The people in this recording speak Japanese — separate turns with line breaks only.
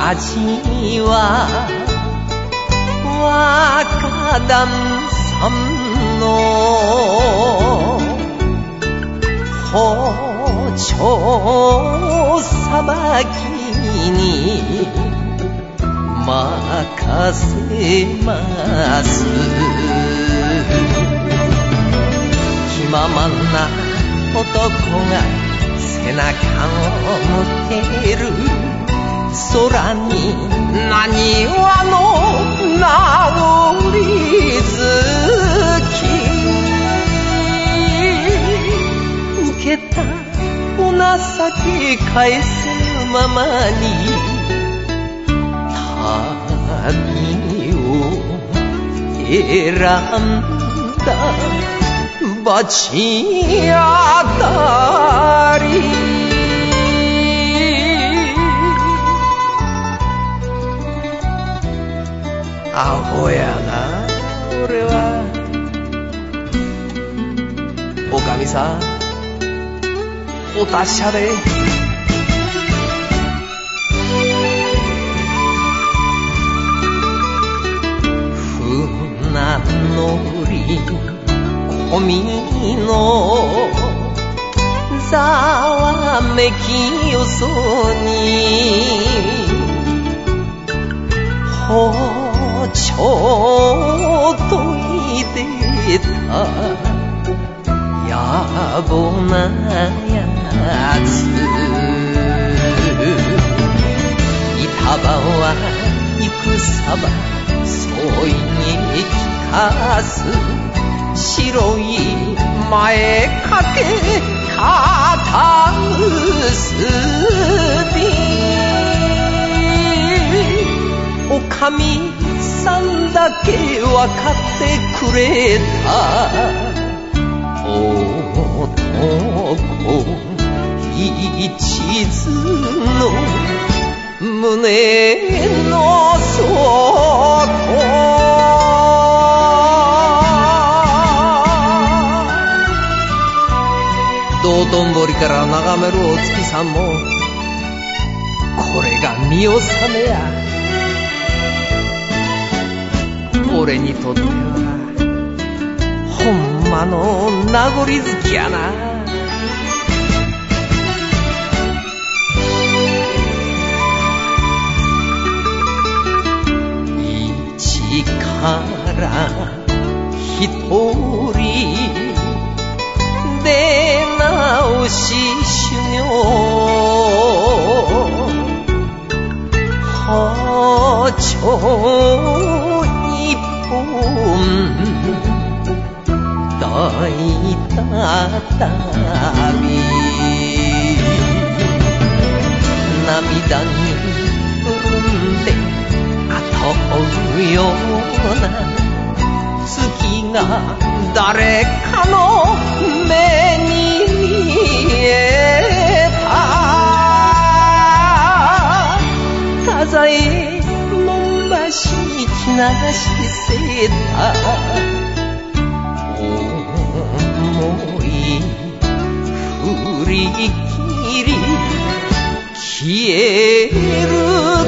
味は若旦さんの包丁さばきに任せます。気ままな男が背中を向ける空になにわの名残月、受けたお情け返せぬままに旅を選んだ罰当たり。アホやな俺は。おかみさんお達者で。船乗り込みのざわめきよそに包丁研いでた野暮なやつ。板場は戦場添いに聞かす白い前掛け片結び。おかみさんだけわかってくれた男一途の胸の底。道頓堀から眺めるお月さんもこれが見納めや。俺にとってはほんまの名残月やな。一から一人出直し修行。包丁一本抱いた旅。涙に潤んで後追うような月が誰かの目に見えた。太宰門橋木梨せた思い振り切り消える